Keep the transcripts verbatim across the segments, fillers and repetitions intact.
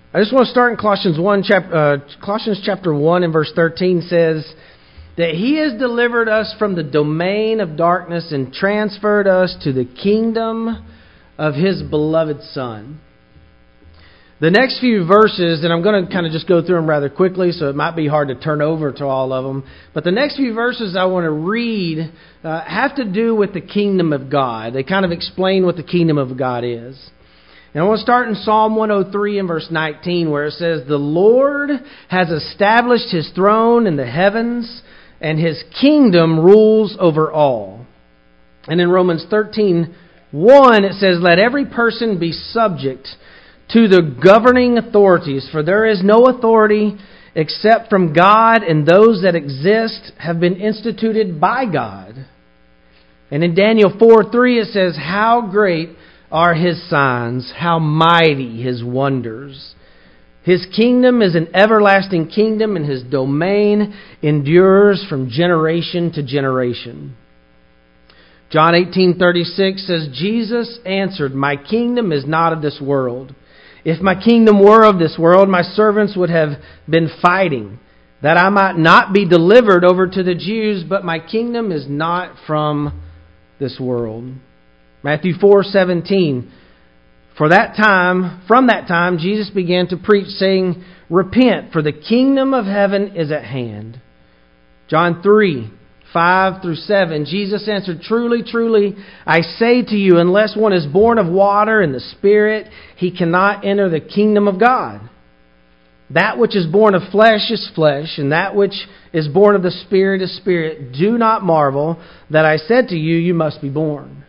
I just want to start in Colossians one, chap, uh, Colossians chapter one and verse thirteen says that He has delivered us from the domain of darkness and transferred us to the kingdom of His beloved Son. The next few verses, and I'm going to kind of just go through them rather quickly, so it might be hard to turn over to all of them. But the next few verses I want to read uh, have to do with the kingdom of God. They kind of explain what the kingdom of God is. And I want to start in Psalm one oh three and verse nineteen, where it says, "The Lord has established His throne in the heavens, and His kingdom rules over all." And in Romans thirteen one, it says, "Let every person be subject to the governing authorities, for there is no authority except from God, and those that exist have been instituted by God." And in Daniel four three, it says, "How great are His signs, how mighty His wonders. His kingdom is an everlasting kingdom, and His domain endures from generation to generation." John eighteen thirty-six says, "Jesus answered, 'My kingdom is not of this world. If my kingdom were of this world, my servants would have been fighting, that I might not be delivered over to the Jews, but my kingdom is not from this world.'" Matthew four seventeen, "For that time, from that time, Jesus began to preach, saying, 'Repent, for the kingdom of heaven is at hand.'" John three five through seven, Jesus answered, "Truly, truly, I say to you, unless one is born of water and the Spirit, he cannot enter the kingdom of God. That which is born of flesh is flesh, and that which is born of the Spirit is spirit. Do not marvel that I said to you, you must be born."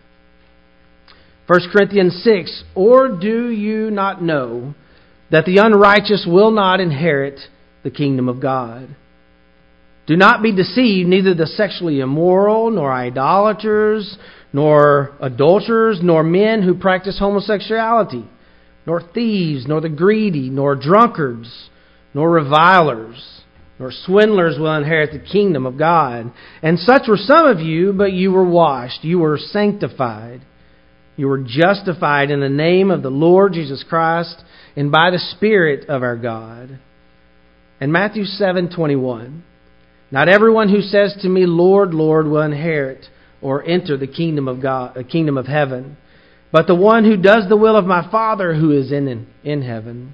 First Corinthians six, "Or do you not know that the unrighteous will not inherit the kingdom of God? Do not be deceived, neither the sexually immoral, nor idolaters, nor adulterers, nor men who practice homosexuality, nor thieves, nor the greedy, nor drunkards, nor revilers, nor swindlers will inherit the kingdom of God. And such were some of you, but you were washed, you were sanctified, you were justified in the name of the Lord Jesus Christ and by the Spirit of our God." And Matthew seven twenty-one, "Not everyone who says to me, 'Lord, Lord,' will inherit or enter the kingdom of God, the kingdom of heaven, but the one who does the will of my Father who is in in heaven."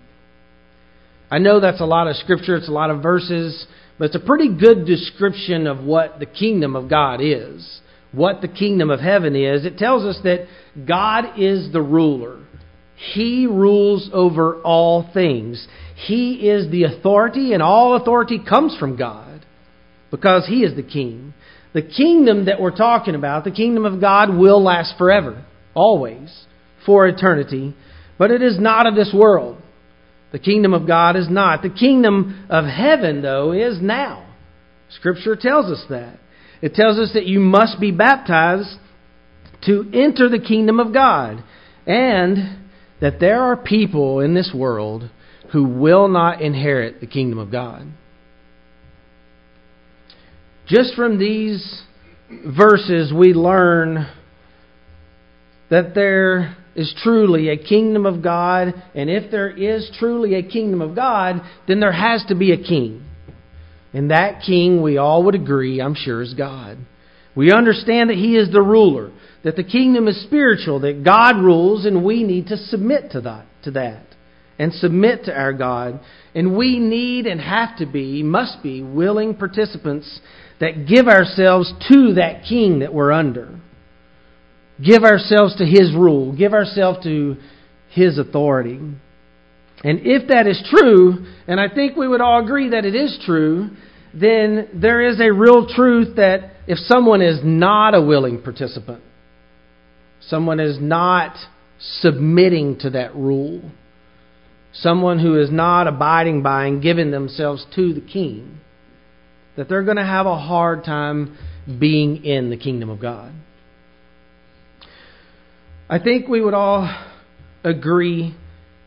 I know that's a lot of scripture, it's a lot of verses, but it's a pretty good description of what the kingdom of God is, what the kingdom of heaven is. It tells us that God is the ruler. He rules over all things. He is the authority, and all authority comes from God, because He is the king. The kingdom that we're talking about, the kingdom of God, will last forever, always, for eternity. But it is not of this world. The kingdom of God is not. The kingdom of heaven, though, is now. Scripture tells us that. It tells us that you must be baptized to enter the kingdom of God, and that there are people in this world who will not inherit the kingdom of God. Just from these verses, we learn that there is truly a kingdom of God, and if there is truly a kingdom of God, then there has to be a king. And that king, we all would agree, I'm sure, is God. We understand that He is the ruler, that the kingdom is spiritual, that God rules, and we need to submit to that, to that, and submit to our God. And we need and have to be, must be, willing participants that give ourselves to that king that we're under. Give ourselves to His rule. Give ourselves to His authority. And if that is true, and I think we would all agree that it is true, then there is a real truth that if someone is not a willing participant, someone is not submitting to that rule, someone who is not abiding by and giving themselves to the king, that they're going to have a hard time being in the kingdom of God. I think we would all agree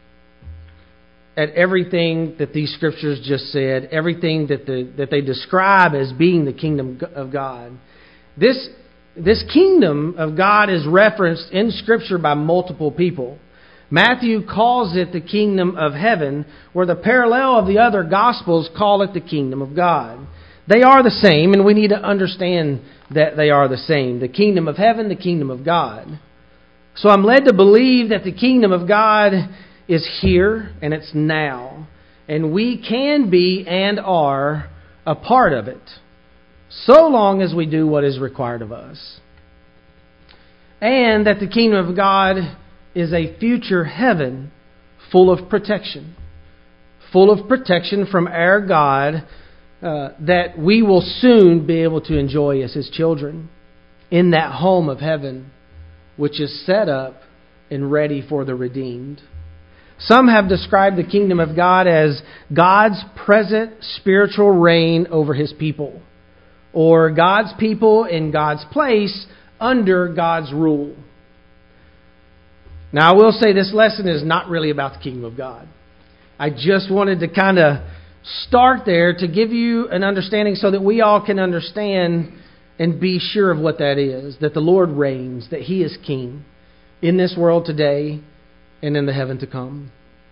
at everything that these scriptures just said, everything that the that they describe as being the kingdom of God. This this kingdom of God is referenced in Scripture by multiple people. Matthew calls it the kingdom of heaven, where the parallel of the other Gospels call it the kingdom of God. They are the same, and we need to understand that they are the same. The kingdom of heaven, the kingdom of God. So I'm led to believe that the kingdom of God is here, and it's now. And we can be and are a part of it, so long as we do what is required of us. And that the kingdom of God is a future heaven full of protection. Full of protection from our God uh, that we will soon be able to enjoy as His children in that home of heaven, which is set up and ready for the redeemed. Some have described the kingdom of God as God's present spiritual reign over His people, or God's people in God's place under God's rule. Now, I will say this lesson is not really about the kingdom of God. I just wanted to kind of start there to give you an understanding so that we all can understand and be sure of what that is, that the Lord reigns, that He is king in this world today and in the heaven to come.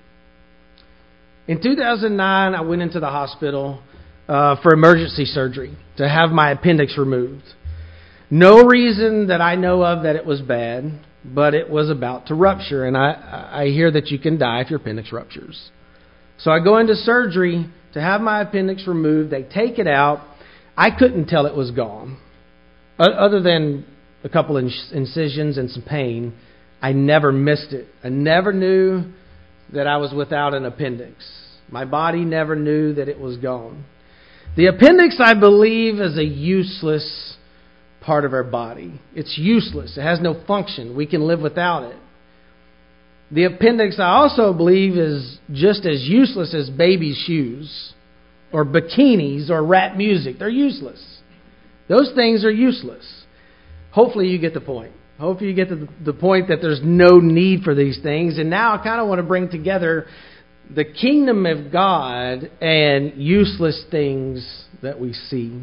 In two thousand nine, I went into the hospital uh, for emergency surgery to have my appendix removed. No reason that I know of that it was bad, but it was about to rupture, and I, I hear that you can die if your appendix ruptures. So I go into surgery to have my appendix removed. They take it out. I couldn't tell it was gone. Other than a couple incisions and some pain, I never missed it. I never knew that I was without an appendix. My body never knew that it was gone. The appendix, I believe, is a useless part of our body. It's useless. It has no function. We can live without it. The appendix, I also believe, is just as useless as baby's shoes or bikinis or rap music. They're useless. Those things are useless. Hopefully you get the point. Hopefully you get the, the point that there's no need for these things. And now I kind of want to bring together the kingdom of God and useless things that we see.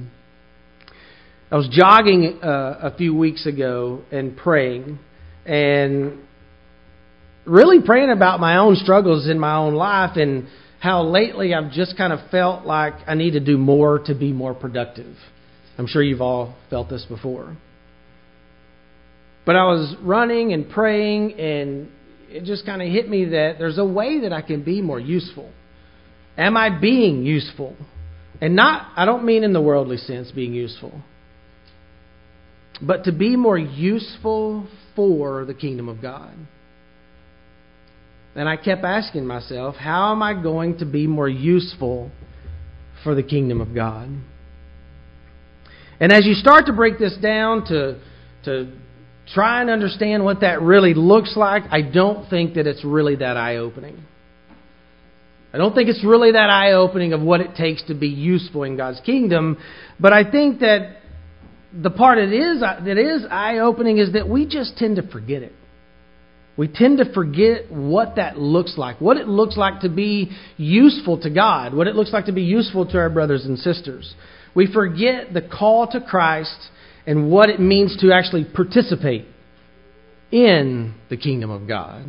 I was jogging uh, a few weeks ago and praying, and really praying about my own struggles in my own life and how lately I've just kind of felt like I need to do more to be more productive. I'm sure you've all felt this before. But I was running and praying, and it just kind of hit me that there's a way that I can be more useful. Am I being useful? And not, I don't mean in the worldly sense being useful, but to be more useful for the kingdom of God. And I kept asking myself, how am I going to be more useful for the kingdom of God? And as you start to break this down to, to try and understand what that really looks like, I don't think that it's really that eye-opening. I don't think it's really that eye-opening of what it takes to be useful in God's kingdom. But I think that the part it is, that is eye-opening is that we just tend to forget it. We tend to forget what that looks like, what it looks like to be useful to God, what it looks like to be useful to our brothers and sisters. We forget the call to Christ and what it means to actually participate in the kingdom of God.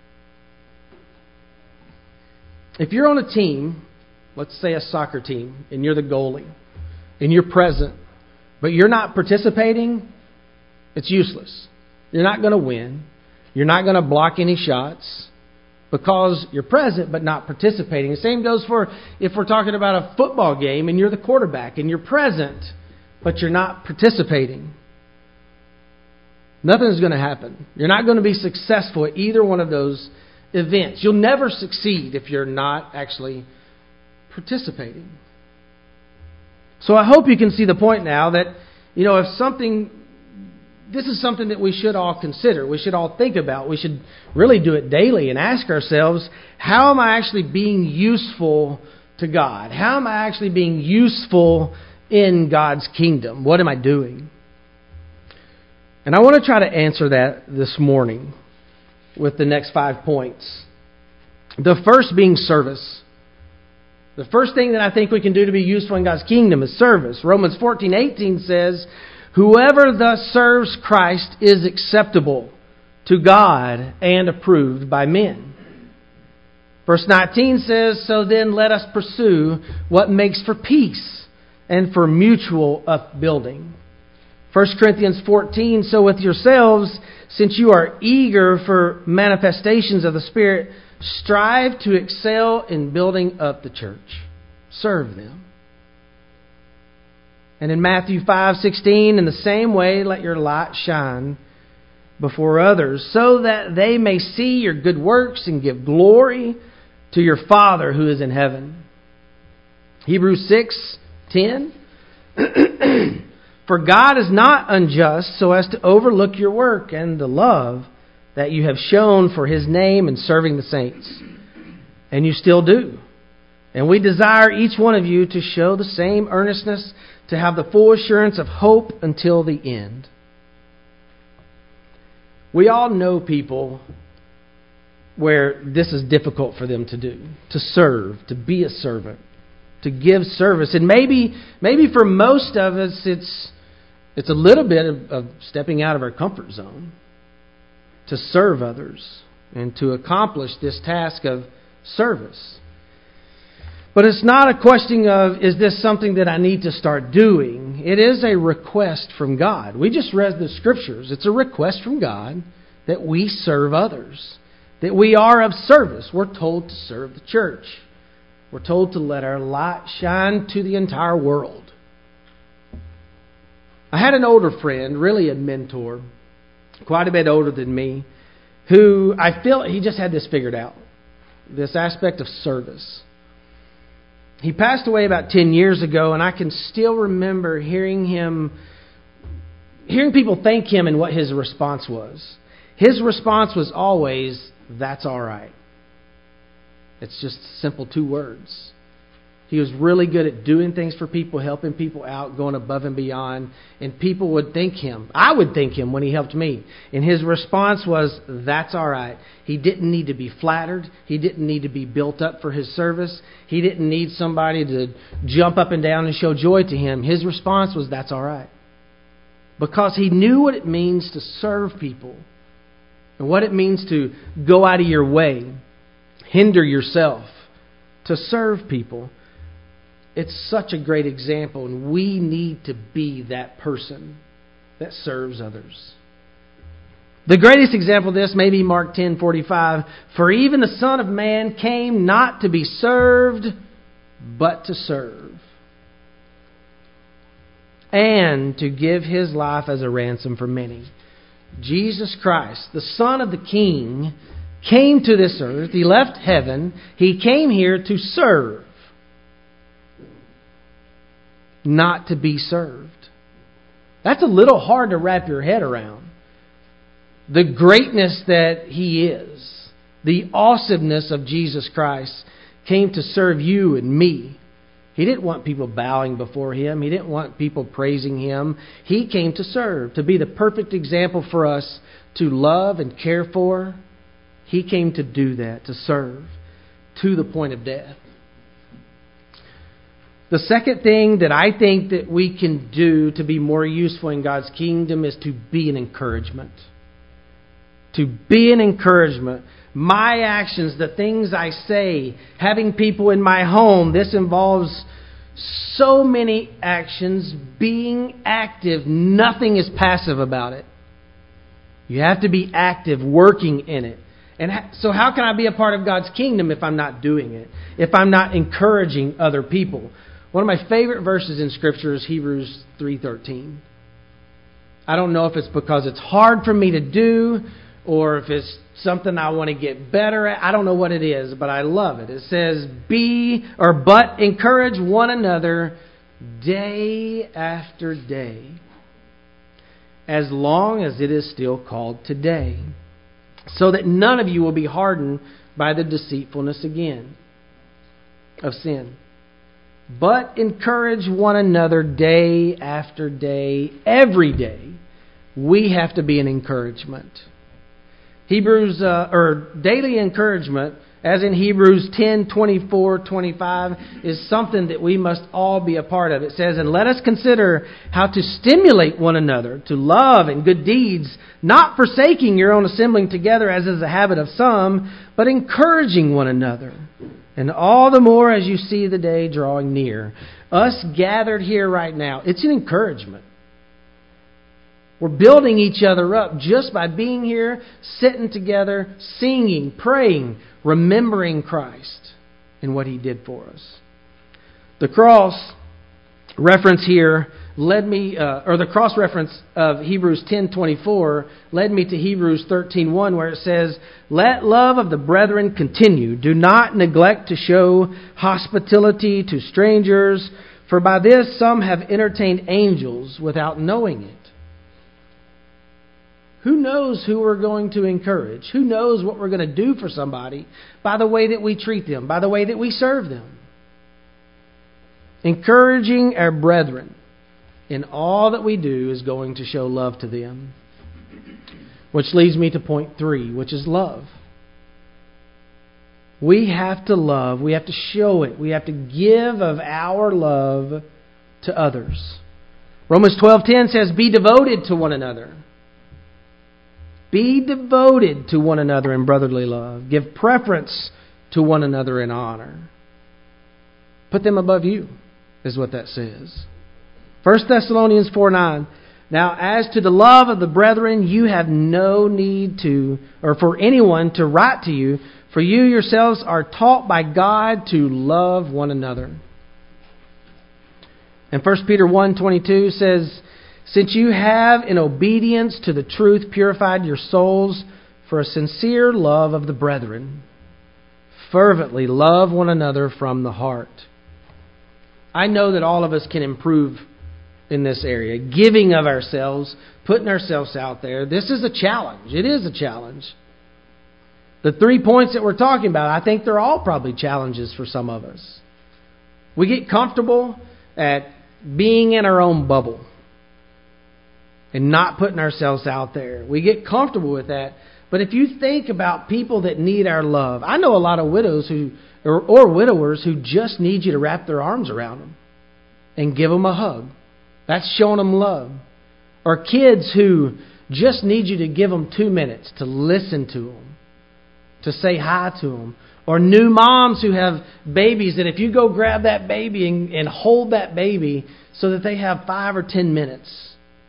If you're on a team, let's say a soccer team, and you're the goalie, and you're present, but you're not participating, it's useless. You're not going to win. You're not going to block any shots because you're present but not participating. The same goes for if we're talking about a football game and you're the quarterback and you're present but you're not participating. Nothing's going to happen. You're not going to be successful at either one of those events. You'll never succeed if you're not actually participating. So I hope you can see the point now that, you know, if something... This is something that we should all consider. We should all think about. We should really do it daily and ask ourselves, how am I actually being useful to God? How am I actually being useful in God's kingdom? What am I doing? And I want to try to answer that this morning with the next five points. The first being service. The first thing that I think we can do to be useful in God's kingdom is service. Romans fourteen eighteen says, whoever thus serves Christ is acceptable to God and approved by men. Verse nineteen says, so then let us pursue what makes for peace and for mutual upbuilding. First Corinthians fourteen, so with yourselves, since you are eager for manifestations of the Spirit, strive to excel in building up the church. Serve them. And in Matthew five sixteen, in the same way, let your light shine before others, so that they may see your good works and give glory to your Father who is in heaven. Hebrews six ten. For God is not unjust so as to overlook your work and the love that you have shown for His name in serving the saints. And you still do. And we desire each one of you to show the same earnestness, to have the full assurance of hope until the end. We all know people where this is difficult for them to do, to serve, to be a servant, to give service. And maybe maybe for most of us, it's it's a little bit of, of stepping out of our comfort zone to serve others and to accomplish this task of service. But it's not a question of, is this something that I need to start doing? It is a request from God. We just read the Scriptures. It's a request from God that we serve others, that we are of service. We're told to serve the church. We're told to let our light shine to the entire world. I had an older friend, really a mentor, quite a bit older than me, who I feel he just had this figured out, this aspect of service. He passed away about ten years ago, and I can still remember hearing him, hearing people thank him and what his response was. His response was always, that's all right. It's just simple two words. He was really good at doing things for people, helping people out, going above and beyond. And people would thank him. I would thank him when he helped me. And his response was, that's all right. He didn't need to be flattered. He didn't need to be built up for his service. He didn't need somebody to jump up and down and show joy to him. His response was, that's all right. Because he knew what it means to serve people. And what it means to go out of your way, hinder yourself, to serve people. It's such a great example, and we need to be that person that serves others. The greatest example of this may be Mark ten forty-five. For even the Son of Man came not to be served, but to serve, and to give His life as a ransom for many. Jesus Christ, the Son of the King, came to this earth. He left heaven. He came here to serve, not to be served. That's a little hard to wrap your head around. The greatness that He is, the awesomeness of Jesus Christ, came to serve you and me. He didn't want people bowing before Him. He didn't want people praising Him. He came to serve, to be the perfect example for us to love and care for. He came to do that, to serve, to the point of death. The second thing that I think that we can do to be more useful in God's kingdom is to be an encouragement. To be an encouragement. My actions, the things I say, having people in my home, this involves so many actions, being active. Nothing is passive about it. You have to be active, working in it. And so how can I be a part of God's kingdom if I'm not doing it? If I'm not encouraging other people? One of my favorite verses in Scripture is Hebrews three thirteen. I don't know if it's because it's hard for me to do or if it's something I want to get better at. I don't know what it is, but I love it. It says, be or but encourage one another day after day, as long as it is still called today, so that none of you will be hardened by the deceitfulness again of sin. But encourage one another day after day, every day. We have to be an encouragement. Hebrews, uh, or daily encouragement, as in Hebrews ten, twenty-four, twenty-five, is something that we must all be a part of. It says, "And let us consider how to stimulate one another to love and good deeds, not forsaking your own assembling together as is the habit of some, but encouraging one another. And all the more as you see the day drawing near." Us gathered here right now, it's an encouragement. We're building each other up just by being here, sitting together, singing, praying, remembering Christ and what He did for us. The cross reference here led me, uh, or the cross reference of Hebrews ten twenty-four led me to Hebrews thirteen one, where it says, "Let love of the brethren continue. Do not neglect to show hospitality to strangers, for by this some have entertained angels without knowing it." Who knows who we're going to encourage? Who knows what we're going to do for somebody by the way that we treat them, by the way that we serve them? Encouraging our brethren in all that we do is going to show love to them. Which leads me to point three, which is love. We have to love. We have to show it. We have to give of our love to others. Romans twelve ten says, "Be devoted to one another." Be devoted to one another in brotherly love. Give preference to one another in honor. Put them above you, is what that says. First Thessalonians four nine. "Now as to the love of the brethren, you have no need to, or for anyone to write to you, for you yourselves are taught by God to love one another." And First Peter one twenty-two says, "Since you have, in obedience to the truth, purified your souls for a sincere love of the brethren, fervently love one another from the heart." I know that all of us can improve in this area. Giving of ourselves, putting ourselves out there. This is a challenge. It is a challenge. The three points that we're talking about, I think they're all probably challenges for some of us. We get comfortable at being in our own bubble and not putting ourselves out there. We get comfortable with that. But if you think about people that need our love, I know a lot of widows who, or, or widowers who just need you to wrap their arms around them and give them a hug. That's showing them love. Or kids who just need you to give them two minutes to listen to them, to say hi to them. Or new moms who have babies that if you go grab that baby and, and hold that baby so that they have five or ten minutes.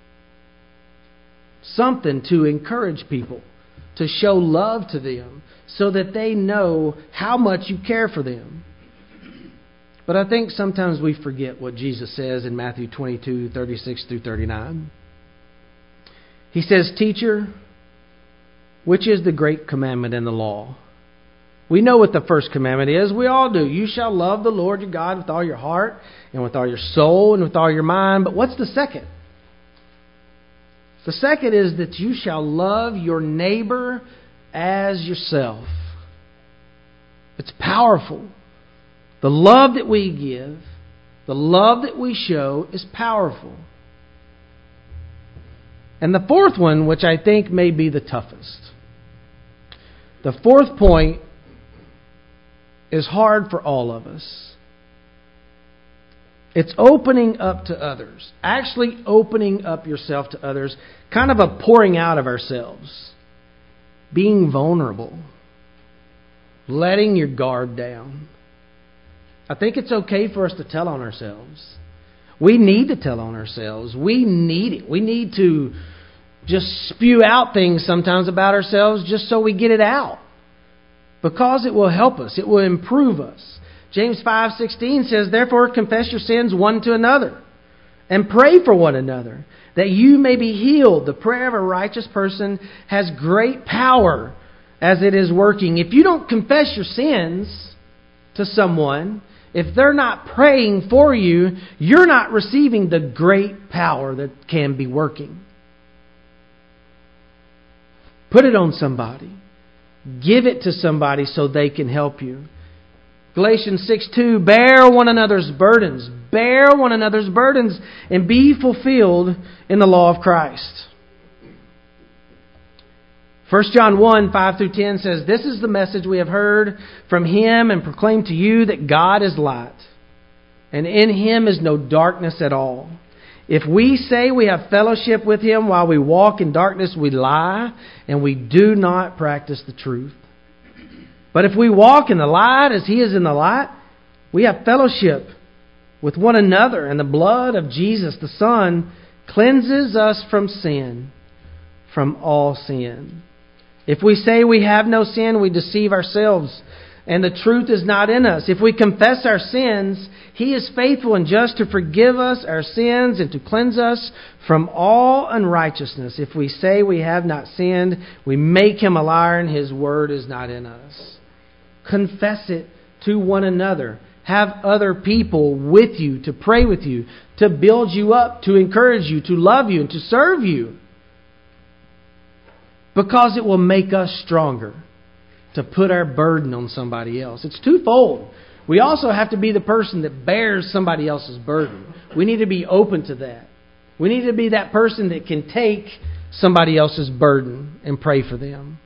Something to encourage people, to show love to them so that they know how much you care for them. But I think sometimes we forget what Jesus says in Matthew twenty-two, thirty-six through thirty-nine. He says, "Teacher, which is the great commandment in the law?" We know what the first commandment is. We all do. "You shall love the Lord your God with all your heart and with all your soul and with all your mind." But what's the second? The second is that you shall love your neighbor as yourself. It's powerful. The love that we give, the love that we show is powerful. And the fourth one, which I think may be the toughest. The fourth point is hard for all of us. It's opening up to others. Actually opening up yourself to others. Kind of a pouring out of ourselves. Being vulnerable. Letting your guard down. I think it's okay for us to tell on ourselves. We need to tell on ourselves. We need it. We need to just spew out things sometimes about ourselves just so we get it out. Because it will help us. It will improve us. James five sixteen says, "Therefore confess your sins one to another and pray for one another, that you may be healed. The prayer of a righteous person has great power as it is working." If you don't confess your sins to someone, if they're not praying for you, you're not receiving the great power that can be working. Put it on somebody. Give it to somebody so they can help you. Galatians six two, "Bear one another's burdens. Bear one another's burdens and be fulfilled in the law of Christ." First John one, five through ten says, "This is the message we have heard from Him and proclaim to you, that God is light, and in Him is no darkness at all. If we say we have fellowship with Him while we walk in darkness, we lie, and we do not practice the truth. But if we walk in the light as He is in the light, we have fellowship with one another, and the blood of Jesus, the Son, cleanses us from sin, from all sin. If we say we have no sin, we deceive ourselves, and the truth is not in us. If we confess our sins, He is faithful and just to forgive us our sins and to cleanse us from all unrighteousness. If we say we have not sinned, we make Him a liar, and His word is not in us." Confess it to one another. Have other people with you to pray with you, to build you up, to encourage you, to love you, and to serve you. Because it will make us stronger to put our burden on somebody else. It's twofold. We also have to be the person that bears somebody else's burden. We need to be open to that. We need to be that person that can take somebody else's burden and pray for them.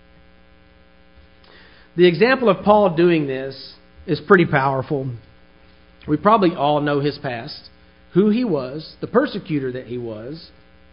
The example of Paul doing this is pretty powerful. We probably all know his past, who he was, the persecutor that he was.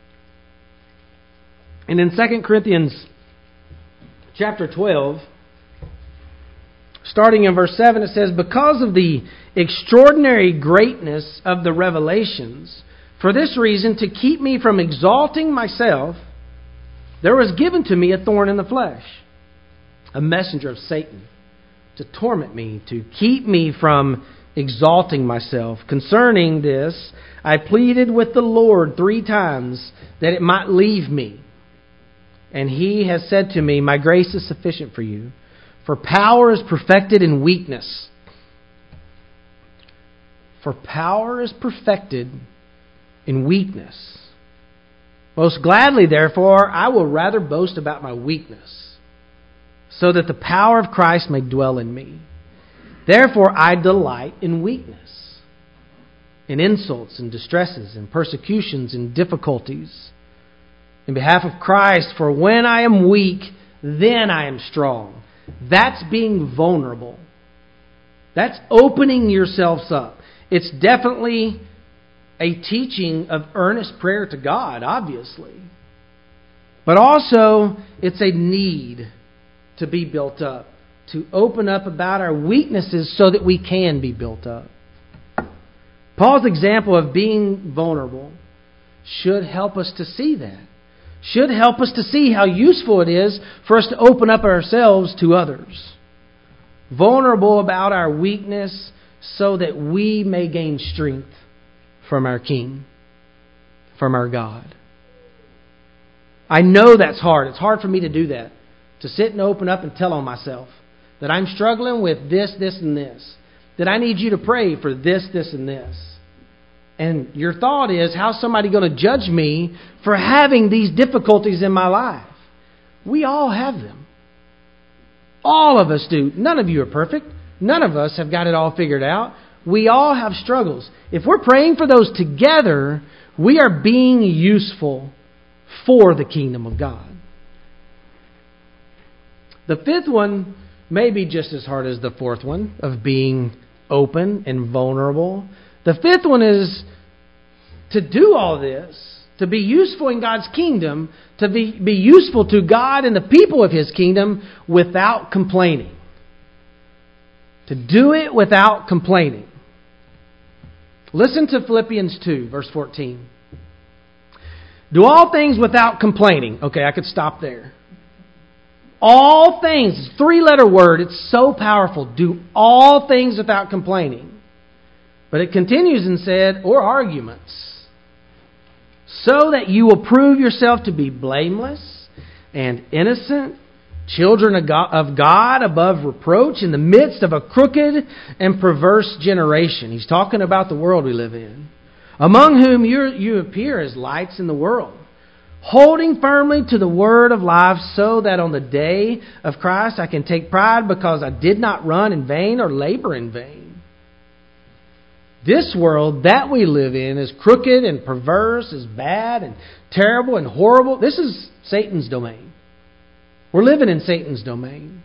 And in Second Corinthians chapter twelve, starting in verse seven, it says, "Because of the extraordinary greatness of the revelations, for this reason, to keep me from exalting myself, there was given to me a thorn in the flesh, a messenger of Satan, to torment me, to keep me from exalting myself. Concerning this, I pleaded with the Lord three times that it might leave me. And He has said to me, my grace is sufficient for you, for power is perfected in weakness. For power is perfected in weakness. Most gladly, therefore, I will rather boast about my weakness, so that the power of Christ may dwell in me. Therefore, I delight in weakness, in insults and distresses and persecutions and difficulties, in behalf of Christ. For when I am weak, then I am strong." That's being vulnerable. That's opening yourselves up. It's definitely a teaching of earnest prayer to God, obviously. But also, it's a need to be built up, to open up about our weaknesses so that we can be built up. Paul's example of being vulnerable should help us to see that. Should help us to see how useful it is for us to open up ourselves to others. Vulnerable about our weakness so that we may gain strength from our King, from our God. I know that's hard. It's hard for me to do that. To sit and open up and tell on myself that I'm struggling with this, this, and this. That I need you to pray for this, this, and this. And your thought is, how's somebody going to judge me for having these difficulties in my life? We all have them. All of us do. None of you are perfect. None of us have got it all figured out. We all have struggles. If we're praying for those together, we are being useful for the kingdom of God. The fifth one may be just as hard as the fourth one of being open and vulnerable. The fifth one is to do all this, to be useful in God's kingdom, to be, be useful to God and the people of His kingdom without complaining. To do it without complaining. Listen to Philippians two, verse fourteen. Do all things without complaining. Okay, I could stop there. All things, three-letter word, it's so powerful. Do all things without complaining. But it continues and said, or arguments, so that you will prove yourself to be blameless and innocent, children of God above reproach, in the midst of a crooked and perverse generation. He's talking about the world we live in, among whom you you appear as lights in the world, holding firmly to the word of life, so that on the day of Christ I can take pride, because I did not run in vain or labor in vain. This world that we live in is crooked and perverse, is bad and terrible and horrible. This is Satan's domain. We're living in Satan's domain.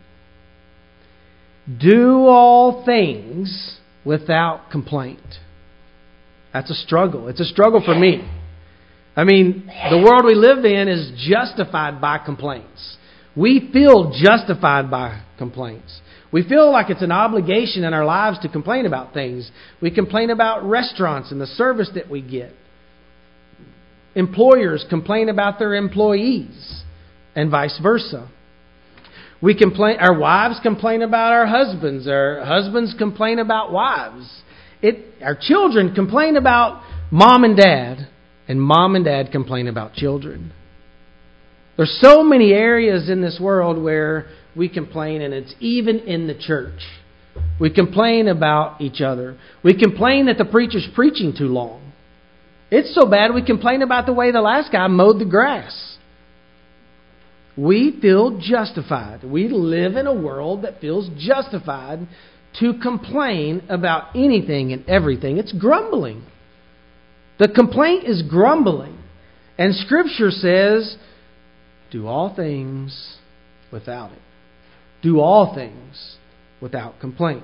Do all things without complaint. That's a struggle. It's a struggle for me. I mean, the world we live in is justified by complaints. We feel justified by complaints. We feel like it's an obligation in our lives to complain about things. We complain about restaurants and the service that we get. Employers complain about their employees and vice versa. We complain. Our wives complain about our husbands. Our husbands complain about wives. It. Our children complain about mom and dad. And mom and dad complain about children. There's so many areas in this world where we complain, and it's even in the church. We complain about each other. We complain that the preacher's preaching too long. It's so bad we complain about the way the last guy mowed the grass. We feel justified. We live in a world that feels justified to complain about anything and everything. It's grumbling. The complaint is grumbling. And Scripture says, do all things without it. Do all things without complaint.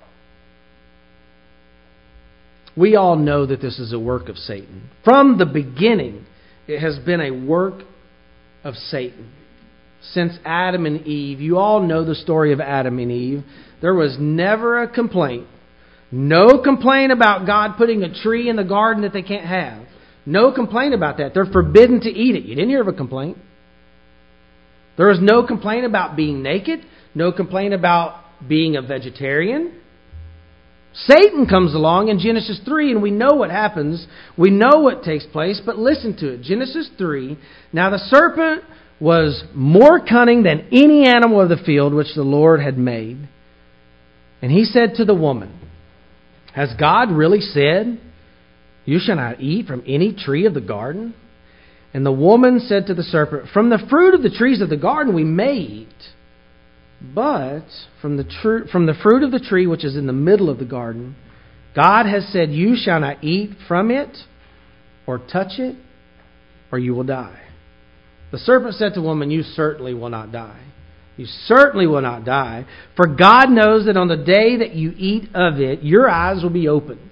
We all know that this is a work of Satan. From the beginning, it has been a work of Satan. Since Adam and Eve, you all know the story of Adam and Eve. There was never a complaint. No complaint about God putting a tree in the garden that they can't have. No complaint about that. They're forbidden to eat it. You didn't hear of a complaint. There was no complaint about being naked. No complaint about being a vegetarian. Satan comes along in Genesis three, and we know what happens. We know what takes place, but listen to it. Genesis three, now the serpent was more cunning than any animal of the field which the Lord had made. And he said to the woman, has God really said, you shall not eat from any tree of the garden? And the woman said to the serpent, from the fruit of the trees of the garden we may eat, but from the tr- from the fruit of the tree which is in the middle of the garden, God has said, you shall not eat from it or touch it, or you will die. The serpent said to the woman, you certainly will not die. You certainly will not die, for God knows that on the day that you eat of it, your eyes will be opened,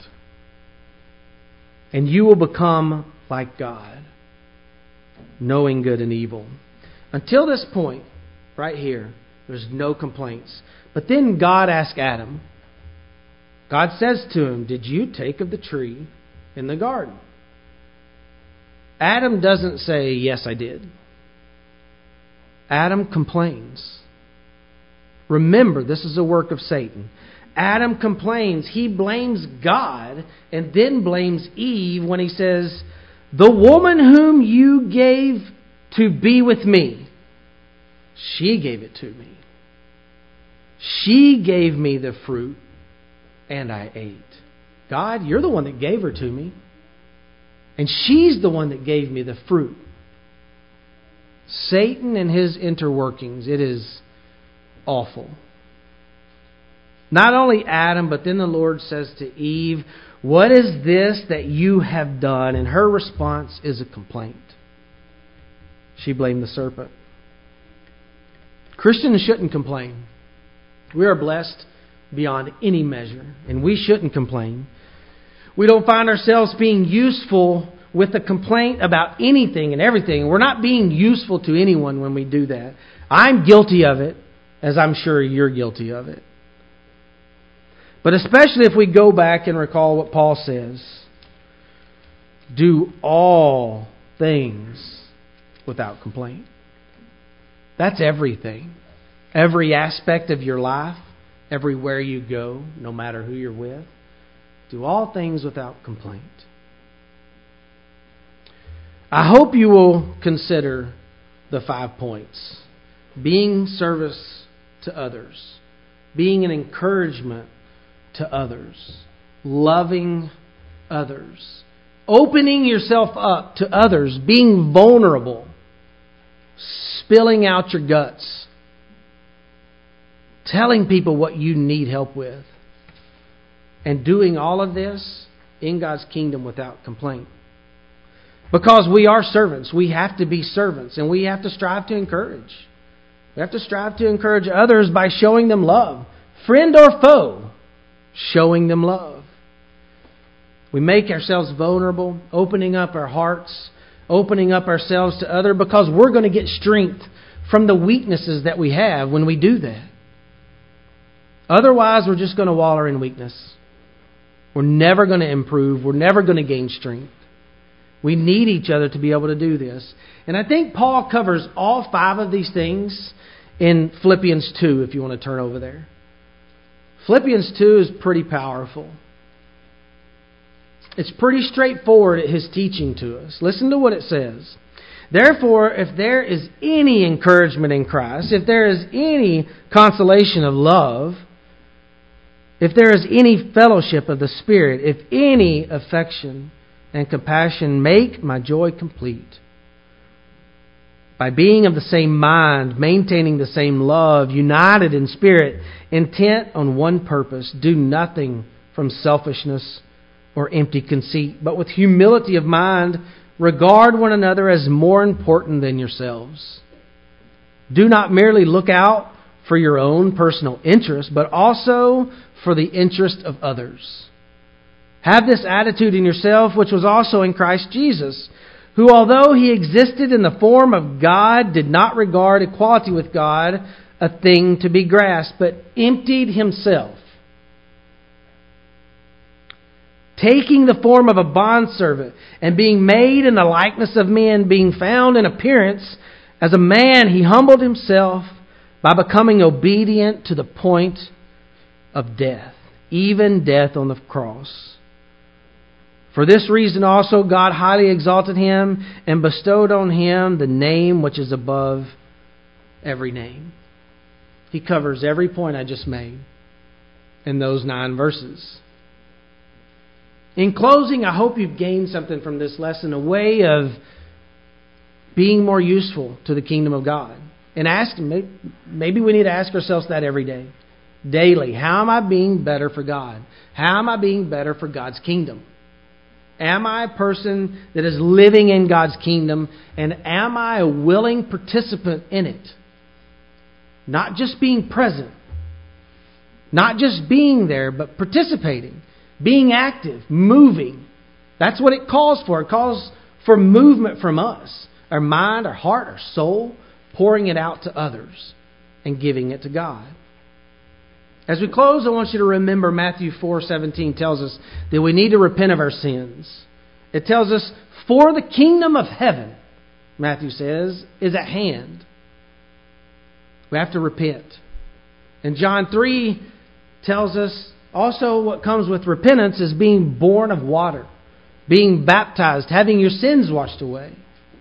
and you will become like God, knowing good and evil. Until this point, right here, there's no complaints. But then God asked Adam, God says to him, did you take of the tree in the garden? Adam doesn't say, yes, I did. Adam complains. Remember, this is a work of Satan. Adam complains. He blames God and then blames Eve when he says, the woman whom you gave to be with me, she gave it to me. She gave me the fruit and I ate. God, you're the one that gave her to me. And she's the one that gave me the fruit. Satan and his interworkings, it is awful. Not only Adam, but then the Lord says to Eve, what is this that you have done? And her response is a complaint. She blamed the serpent. Christians shouldn't complain. We are blessed beyond any measure, and we shouldn't complain. We don't find ourselves being useful with a complaint about anything and everything. We're not being useful to anyone when we do that. I'm guilty of it, as I'm sure you're guilty of it. But especially if we go back and recall what Paul says, do all things without complaint. That's everything. Every aspect of your life, everywhere you go, no matter who you're with. Do all things without complaint. I hope you will consider the five points. Being service to others. Being an encouragement to others. Loving others. Opening yourself up to others. Being vulnerable. Spilling out your guts. Telling people what you need help with. And doing all of this in God's kingdom without complaint. Because we are servants. We have to be servants. And we have to strive to encourage. We have to strive to encourage others by showing them love. Friend or foe, showing them love. We make ourselves vulnerable, opening up our hearts, opening up ourselves to others, because we're going to get strength from the weaknesses that we have when we do that. Otherwise, we're just going to wallow in weakness. We're never going to improve. We're never going to gain strength. We need each other to be able to do this. And I think Paul covers all five of these things in Philippians two, if you want to turn over there. Philippians two is pretty powerful. It's pretty straightforward at his teaching to us. Listen to what it says. Therefore, if there is any encouragement in Christ, if there is any consolation of love, if there is any fellowship of the Spirit, if any affection and compassion, make my joy complete by being of the same mind, maintaining the same love, united in spirit, intent on one purpose. Do nothing from selfishness or empty conceit, but with humility of mind, regard one another as more important than yourselves. Do not merely look out for your own personal interest, but also for the interest of others. Have this attitude in yourself, which was also in Christ Jesus, who, although he existed in the form of God, did not regard equality with God a thing to be grasped, but emptied himself, taking the form of a bondservant, and being made in the likeness of men, being found in appearance as a man, he humbled himself by becoming obedient to the point of death, even death on the cross. For this reason also God highly exalted him and bestowed on him the name which is above every name. He covers every point I just made in those nine verses. In closing, I hope you've gained something from this lesson, a way of being more useful to the kingdom of God. And ask, maybe we need to ask ourselves that every day, daily. How am I being better for God? How am I being better for God's kingdom? Am I a person that is living in God's kingdom? And am I a willing participant in it? Not just being present. Not just being there, but participating. Being active. Moving. That's what it calls for. It calls for movement from us. Our mind, our heart, our soul. Pouring it out to others. And giving it to God. As we close, I want you to remember Matthew four seventeen tells us that we need to repent of our sins. It tells us, for the kingdom of heaven, Matthew says, is at hand. We have to repent. And John three tells us also what comes with repentance is being born of water, being baptized, having your sins washed away.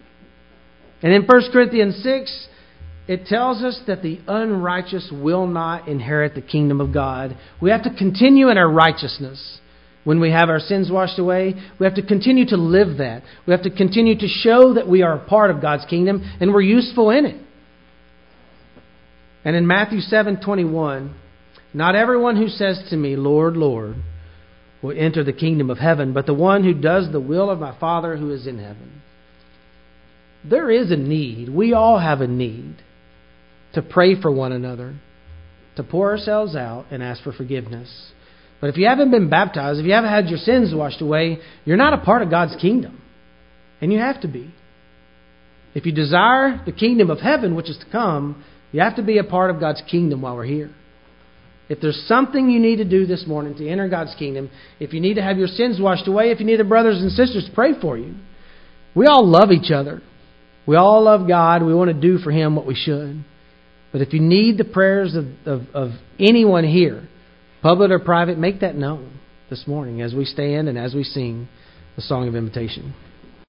And in First Corinthians six, it tells us that the unrighteous will not inherit the kingdom of God. We have to continue in our righteousness. When we have our sins washed away, we have to continue to live that. We have to continue to show that we are a part of God's kingdom and we're useful in it. And in Matthew seven twenty-one, not everyone who says to me, Lord, Lord, will enter the kingdom of heaven, but the one who does the will of my Father who is in heaven. There is a need. We all have a need to pray for one another, to pour ourselves out and ask for forgiveness. But if you haven't been baptized, if you haven't had your sins washed away, you're not a part of God's kingdom. And you have to be. If you desire the kingdom of heaven, which is to come, you have to be a part of God's kingdom while we're here. If there's something you need to do this morning to enter God's kingdom, if you need to have your sins washed away, if you need the brothers and sisters to pray for you, we all love each other. We all love God. We want to do for Him what we should. But if you need the prayers of, of, of anyone here, public or private, make that known this morning as we stand and as we sing the song of invitation.